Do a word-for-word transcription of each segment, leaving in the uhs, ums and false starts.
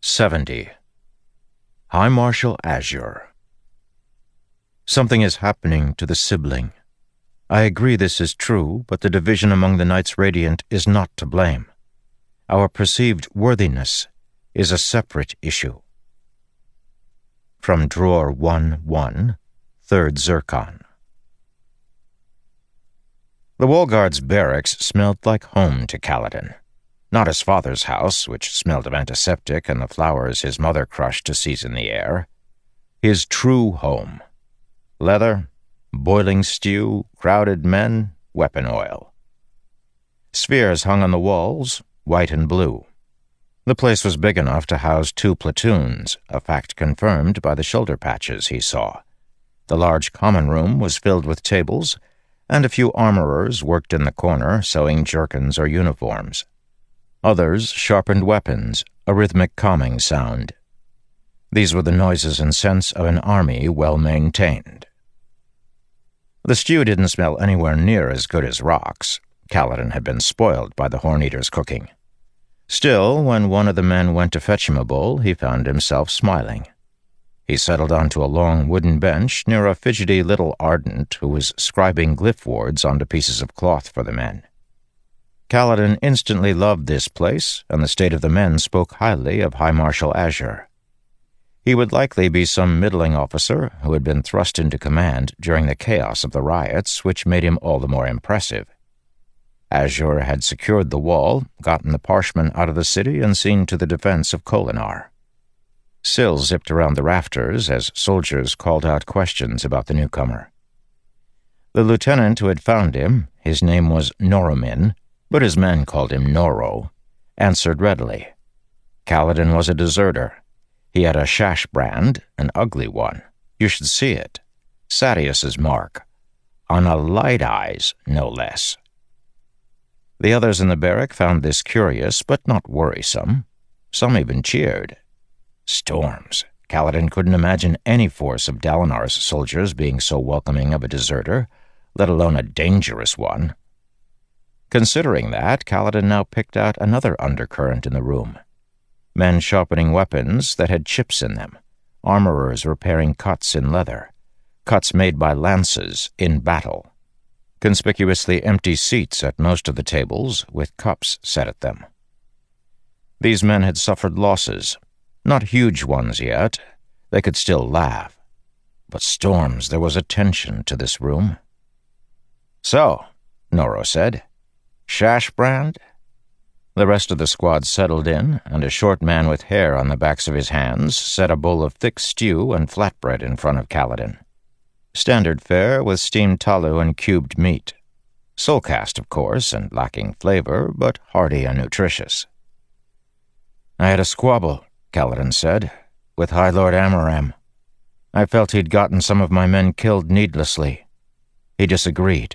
seventy. High Marshal Azure. Something is happening to the sibling. I agree this is true, but the division among the Knights Radiant is not to blame. Our perceived worthiness is a separate issue. From Drawer one one, Third Zircon. The Wallguard's barracks smelled like home to Kaladin. Not his father's house, which smelled of antiseptic and the flowers his mother crushed to season the air. His true home. Leather, boiling stew, crowded men, weapon oil. Spheres hung on the walls, white and blue. The place was big enough to house two platoons, a fact confirmed by the shoulder patches he saw. The large common room was filled with tables, and a few armorers worked in the corner sewing jerkins or uniforms. Others sharpened weapons, a rhythmic calming sound. These were the noises and scents of an army well maintained. The stew didn't smell anywhere near as good as Rock's. Kaladin had been spoiled by the Horn-Eater's cooking. Still, when one of the men went to fetch him a bowl, he found himself smiling. He settled onto a long wooden bench near a fidgety little ardent who was scribing glyph wards onto pieces of cloth for the men. Kaladin instantly loved this place, and the state of the men spoke highly of High Marshal Azure. He would likely be some middling officer who had been thrust into command during the chaos of the riots, which made him all the more impressive. Azure had secured the wall, gotten the Parshmen out of the city, and seen to the defense of Kholinar. Syl zipped around the rafters as soldiers called out questions about the newcomer. The lieutenant who had found him, his name was Noromin, but his men called him Noro, answered readily. Kaladin was a deserter. He had a shash brand, an ugly one. You should see it. Sadeas's mark. On a light eyes, no less. The others in the barrack found this curious, but not worrisome. Some even cheered. Storms. Kaladin couldn't imagine any force of Dalinar's soldiers being so welcoming of a deserter, let alone a dangerous one. Considering that, Kaladin now picked out another undercurrent in the room. Men sharpening weapons that had chips in them, armorers repairing cuts in leather, cuts made by lances in battle, conspicuously empty seats at most of the tables with cups set at them. These men had suffered losses, not huge ones yet. They could still laugh. But storms, there was a tension to this room. So, Noro said, Shashbrand? The rest of the squad settled in, and a short man with hair on the backs of his hands set a bowl of thick stew and flatbread in front of Kaladin. Standard fare with steamed talu and cubed meat. Soulcast, of course, and lacking flavor, but hearty and nutritious. I had a squabble, Kaladin said, with High Lord Amaram. I felt he'd gotten some of my men killed needlessly. He disagreed.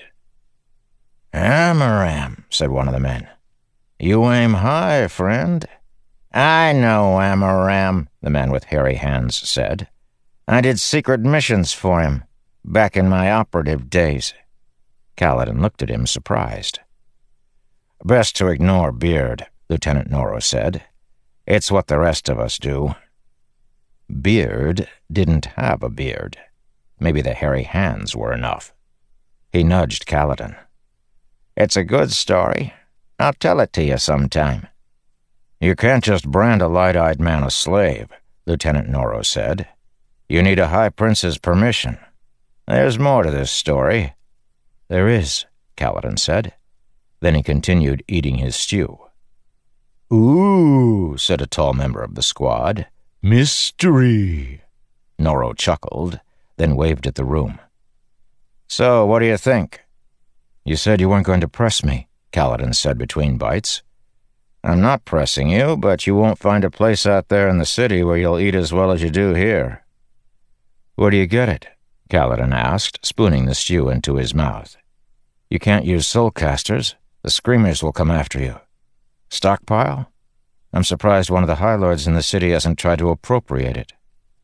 Amaram, said one of the men. You aim high, friend. I know Amaram, the man with hairy hands said. I did secret missions for him, back in my operative days. Kaladin looked at him, surprised. Best to ignore Beard, Lieutenant Noro said. It's what the rest of us do. Beard didn't have a beard. Maybe the hairy hands were enough. He nudged Kaladin. It's a good story. I'll tell it to you sometime. You can't just brand a light-eyed man a slave, Lieutenant Noro said. You need a High Prince's permission. There's more to this story. There is, Kaladin said. Then he continued eating his stew. Ooh, said a tall member of the squad. Mystery. Noro chuckled, then waved at the room. So, what do you think? You said you weren't going to press me, Kaladin said between bites. I'm not pressing you, but you won't find a place out there in the city where you'll eat as well as you do here. Where do you get it? Kaladin asked, spooning the stew into his mouth. You can't use soulcasters. The screamers will come after you. Stockpile? I'm surprised one of the High Lords in the city hasn't tried to appropriate it.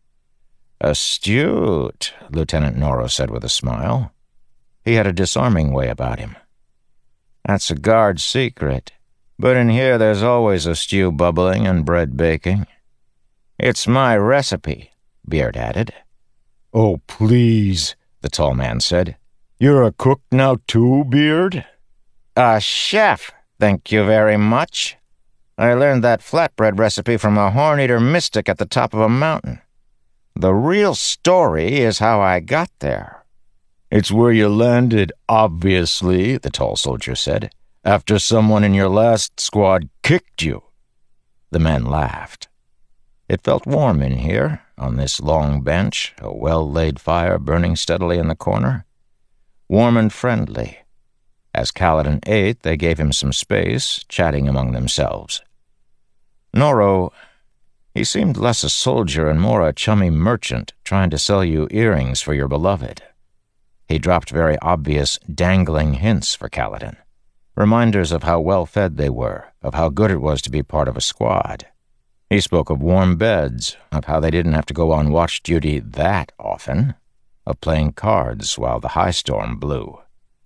Astute, Lieutenant Noro said with a smile. He had a disarming way about him. That's a guard secret, but in here there's always a stew bubbling and bread baking. "It's my recipe," Beard added. "Oh, please," the tall man said. "You're a cook now too, Beard?" "A chef, thank you very much. I learned that flatbread recipe from a horn-eater mystic at the top of a mountain. The real story is how I got there." "It's where you landed, obviously," the tall soldier said, "after someone in your last squad kicked you." The men laughed. It felt warm in here, on this long bench, a well-laid fire burning steadily in the corner. Warm and friendly. As Kaladin ate, they gave him some space, chatting among themselves. Noro, he seemed less a soldier and more a chummy merchant trying to sell you earrings for your beloved. He dropped very obvious, dangling hints for Kaladin, reminders of how well-fed they were, of how good it was to be part of a squad. He spoke of warm beds, of how they didn't have to go on watch duty that often, of playing cards while the high storm blew.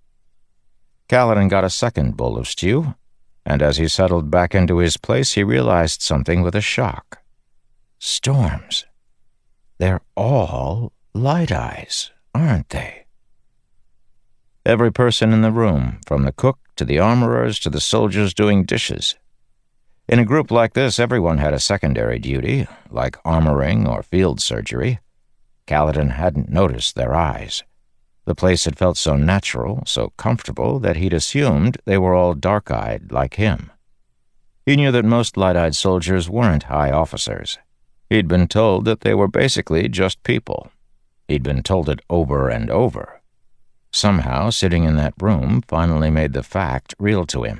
Kaladin got a second bowl of stew, and as he settled back into his place, he realized something with a shock. Storms. They're all light eyes, aren't they? Every person in the room, from the cook to the armorers to the soldiers doing dishes. In a group like this, everyone had a secondary duty, like armoring or field surgery. Kaladin hadn't noticed their eyes. The place had felt so natural, so comfortable, that he'd assumed they were all dark-eyed like him. He knew that most light-eyed soldiers weren't high officers. He'd been told that they were basically just people. He'd been told it over and over. Somehow, sitting in that room finally made the fact real to him.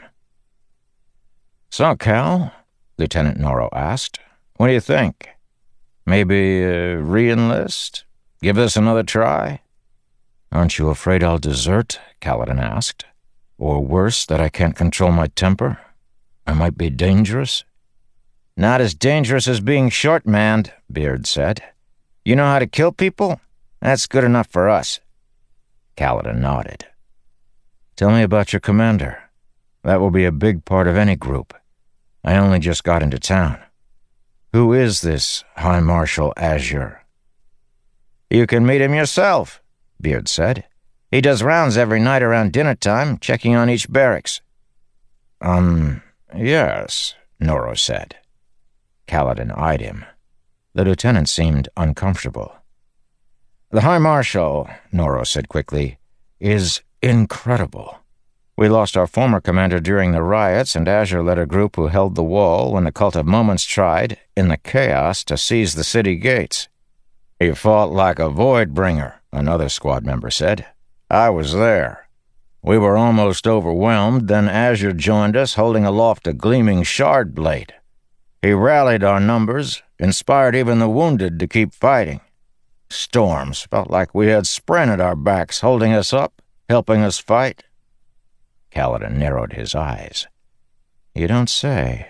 "So, Cal," Lieutenant Noro asked, "what do you think? Maybe uh, re-enlist? Give this another try?" "Aren't you afraid I'll desert?" Kaladin asked. "Or worse, that I can't control my temper? I might be dangerous?" "Not as dangerous as being short-manned," Beard said. "You know how to kill people? That's good enough for us." Kaladin nodded. "Tell me about your commander. That will be a big part of any group. I only just got into town. Who is this High Marshal Azure?" "You can meet him yourself," Beard said. "He does rounds every night around dinner time, checking on each barracks." Um, yes, Noro said. Kaladin eyed him. The lieutenant seemed uncomfortable. "The High Marshal," Noro said quickly, "is incredible. We lost our former commander during the riots, and Azure led a group who held the wall when the Cult of Moments tried, in the chaos, to seize the city gates. He fought like a Voidbringer," another squad member said. "I was there. We were almost overwhelmed, then Azure joined us, holding aloft a gleaming shard blade. He rallied our numbers, inspired even the wounded to keep fighting. Storms felt like we had Spren at our backs, holding us up, helping us fight." Kaladin narrowed his eyes. "You don't say."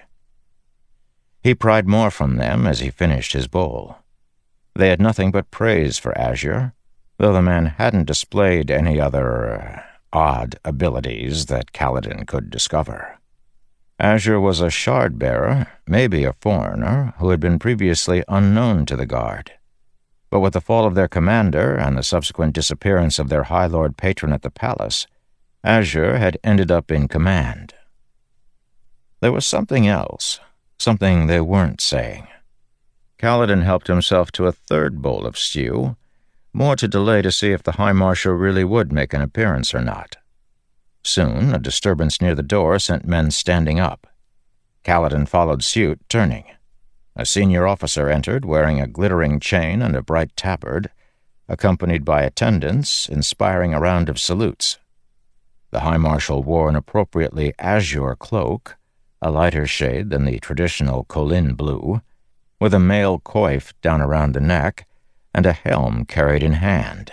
He pried more from them as he finished his bowl. They had nothing but praise for Azure, though the man hadn't displayed any other uh, odd abilities that Kaladin could discover. Azure was a shard-bearer, maybe a foreigner, who had been previously unknown to the Guard. But with the fall of their commander and the subsequent disappearance of their High Lord Patron at the palace, Azure had ended up in command. There was something else, something they weren't saying. Kaladin helped himself to a third bowl of stew, more to delay to see if the High Marshal really would make an appearance or not. Soon, a disturbance near the door sent men standing up. Kaladin followed suit, turning. A senior officer entered, wearing a glittering chain and a bright tabard, accompanied by attendants, inspiring a round of salutes. The High Marshal wore an appropriately azure cloak, a lighter shade than the traditional Kholin blue, with a mail coif down around the neck, and a helm carried in hand.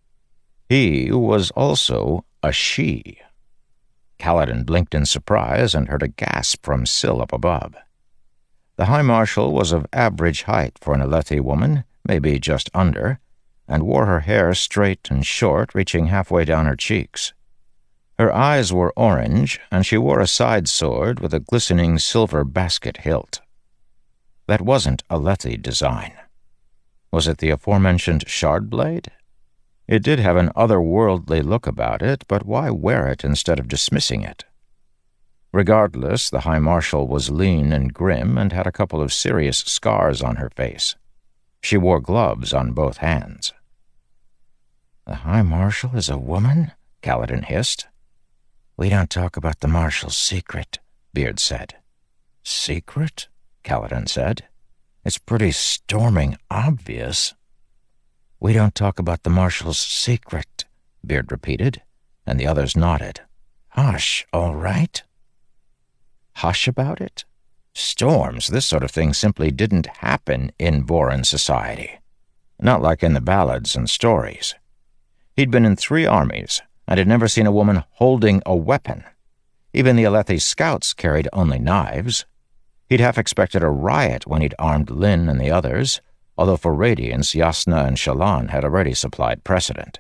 He was also a she. Kaladin blinked in surprise and heard a gasp from Syl up above. The High Marshal was of average height for an Alethi woman, maybe just under, and wore her hair straight and short, reaching halfway down her cheeks. Her eyes were orange, and she wore a side sword with a glistening silver basket hilt. That wasn't a Lethe design. Was it the aforementioned shard blade? It did have an otherworldly look about it, but why wear it instead of dismissing it? Regardless, the High Marshal was lean and grim and had a couple of serious scars on her face. She wore gloves on both hands. "The High Marshal is a woman?" Kaladin hissed. "We don't talk about the Marshal's secret," Beard said. "Secret?" Kaladin said. "It's pretty storming obvious." "We don't talk about the Marshal's secret," Beard repeated, and the others nodded. "Hush, all right?" Hush about it? Storms, this sort of thing simply didn't happen in Vorin society. Not like in the ballads and stories. He'd been in three armies, and had never seen a woman holding a weapon. Even the Alethi scouts carried only knives. He'd half expected a riot when he'd armed Lyn and the others, although for Radiance, Jasnah and Shallan had already supplied precedent.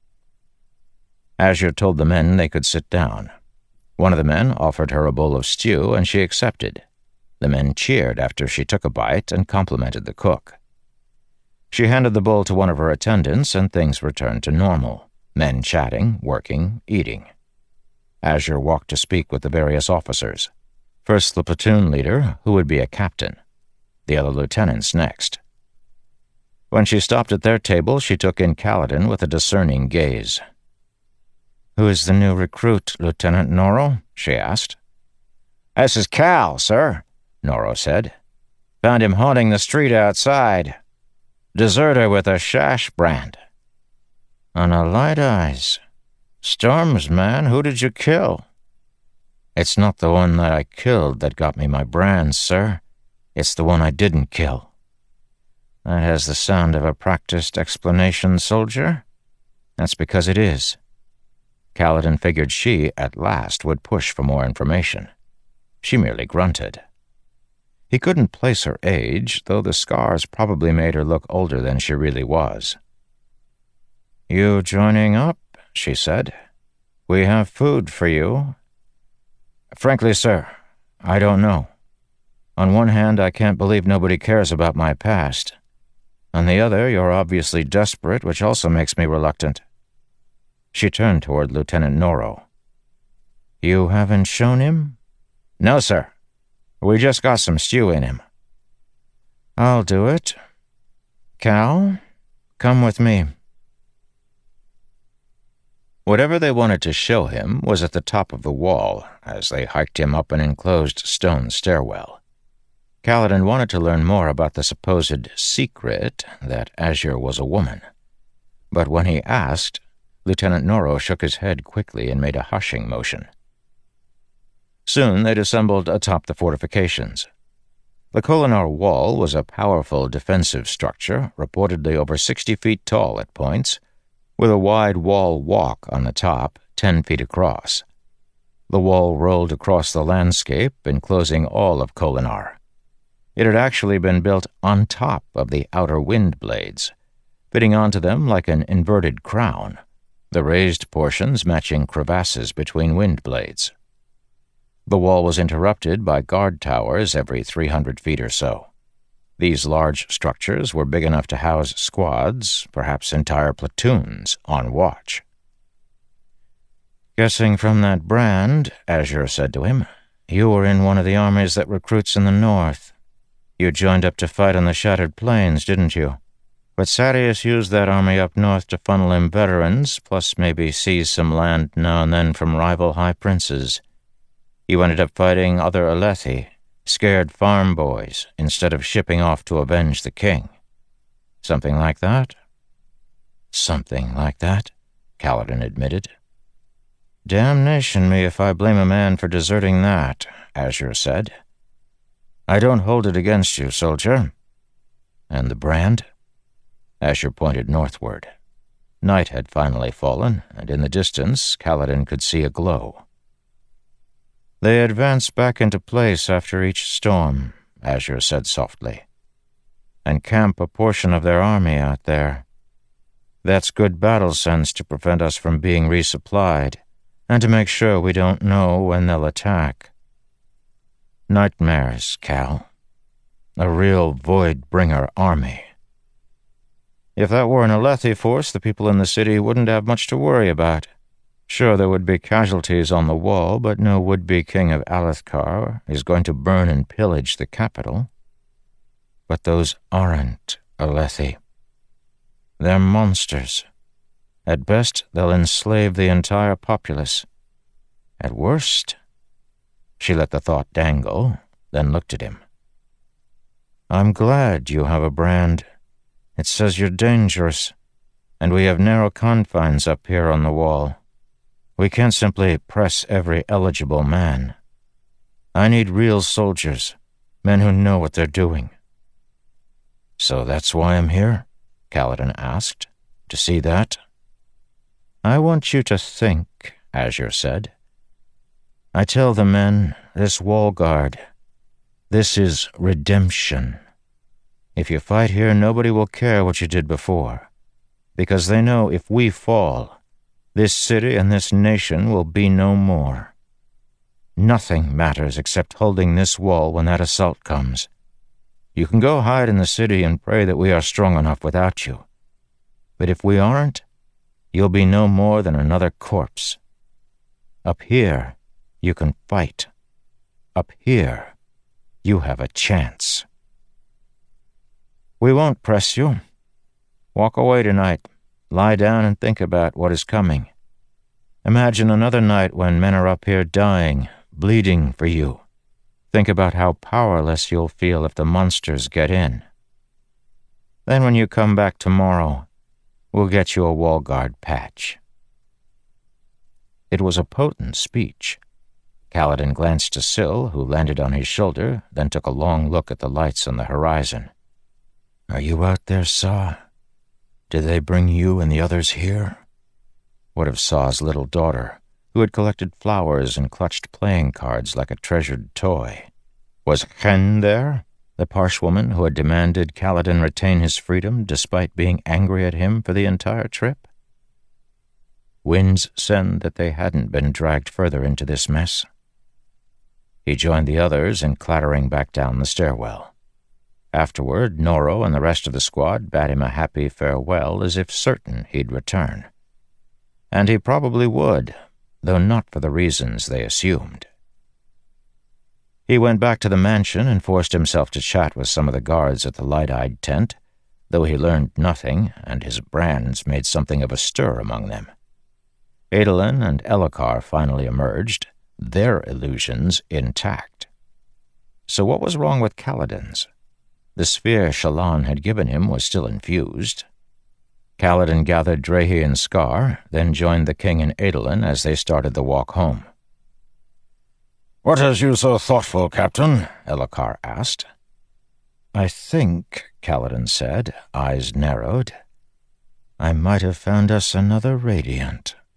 Azure told the men they could sit down. One of the men offered her a bowl of stew, and she accepted. The men cheered after she took a bite and complimented the cook. She handed the bowl to one of her attendants, and things returned to normal. Men chatting, working, eating. Azure walked to speak with the various officers. First the platoon leader, who would be a captain. The other lieutenants next. When she stopped at their table, she took in Kaladin with a discerning gaze. "Who is the new recruit, Lieutenant Noro?" she asked. "This is Cal, sir," Noro said. "Found him haunting the street outside. Deserter with a Shash brand." "On a light eyes. Storms, man, who did you kill?" "It's not the one that I killed that got me my brand, sir. It's the one I didn't kill." "That has the sound of a practiced explanation, soldier?" "That's because it is." Kaladin figured she, at last, would push for more information. She merely grunted. He couldn't place her age, though the scars probably made her look older than she really was. "You joining up?" she said. "We have food for you." "Frankly, sir, I don't know. On one hand, I can't believe nobody cares about my past. On the other, you're obviously desperate, which also makes me reluctant." She turned toward Lieutenant Noro. "You haven't shown him?" "No, sir. We just got some stew in him." "I'll do it. Cal, come with me." Whatever they wanted to show him was at the top of the wall, as they hiked him up an enclosed stone stairwell. Kaladin wanted to learn more about the supposed secret that Azure was a woman. But when he asked, Lieutenant Noro shook his head quickly and made a hushing motion. Soon they'd assembled atop the fortifications. The Kholinar Wall was a powerful defensive structure, reportedly over sixty feet tall at points, with a wide wall walk on the top, ten feet across. The wall rolled across the landscape, enclosing all of Kholinar. It had actually been built on top of the outer wind blades, fitting onto them like an inverted crown, the raised portions matching crevasses between wind blades. The wall was interrupted by guard towers every three hundred feet or so. These large structures were big enough to house squads, perhaps entire platoons, on watch. "Guessing from that brand," Azure said to him, "you were in one of the armies that recruits in the north. You joined up to fight on the Shattered Plains, didn't you? But Sadeas used that army up north to funnel in veterans, plus maybe seize some land now and then from rival high princes. You ended up fighting other Alethi, scared farm boys, instead of shipping off to avenge the king. Something like that?" "Something like that," Kaladin admitted. "Damnation me if I blame a man for deserting that," Azure said. "I don't hold it against you, soldier." "And the brand?" Azure pointed northward. Night had finally fallen, and in the distance Kaladin could see a glow. "They advance back into place after each storm," Azure said softly, "and camp a portion of their army out there. That's good battle sense to prevent us from being resupplied, and to make sure we don't know when they'll attack. Nightmares, Cal. A real Void-bringer army. If that were an Alethi force, the people in the city wouldn't have much to worry about. Sure, there would be casualties on the wall, but no would-be king of Alethkar is going to burn and pillage the capital. But those aren't Alethi. They're monsters. At best, they'll enslave the entire populace. At worst... She let the thought dangle, then looked at him. I'm glad you have a brand. It says you're dangerous, and we have narrow confines up here on the wall. We can't simply press every eligible man. I need real soldiers, men who know what they're doing. So that's why I'm here? Kaladin asked. To see that? I want you to think, Azure said. I tell the men, this wall guard, this is redemption. If you fight here, nobody will care what you did before, because they know if we fall, this city and this nation will be no more. Nothing matters except holding this wall when that assault comes. You can go hide in the city and pray that we are strong enough without you. But if we aren't, you'll be no more than another corpse. Up here, you can fight. Up here, you have a chance. We won't press you. Walk away tonight. Lie down and think about what is coming. Imagine another night when men are up here dying, bleeding for you. Think about how powerless you'll feel if the monsters get in. Then when you come back tomorrow, we'll get you a wall guard patch. It was a potent speech. Kaladin glanced to Syl, who landed on his shoulder, then took a long look at the lights on the horizon. Are you out there, Saw? Did they bring you and the others here? What of Saw's little daughter, who had collected flowers and clutched playing cards like a treasured toy? Was Hen there, the Parshwoman who had demanded Kaladin retain his freedom despite being angry at him for the entire trip? Winds said that they hadn't been dragged further into this mess. He joined the others in clattering back down the stairwell. Afterward, Noro and the rest of the squad bade him a happy farewell as if certain he'd return. And he probably would, though not for the reasons they assumed. He went back to the mansion and forced himself to chat with some of the guards at the light-eyed tent, though he learned nothing, and his brands made something of a stir among them. Adolin and Elhokar finally emerged, their illusions intact. So what was wrong with Kaladin's? The sphere Shallan had given him was still infused. Kaladin gathered Drehy and Scar, then joined the king and Adolin as they started the walk home. "What has you so thoughtful, Captain?" Elhokar asked. "I think," Kaladin said, eyes narrowed, "I might have found us another Radiant."